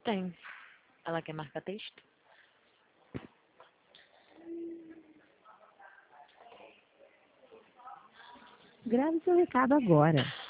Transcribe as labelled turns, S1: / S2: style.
S1: Tem. Ela quer marcar texto?
S2: Grave seu recado agora.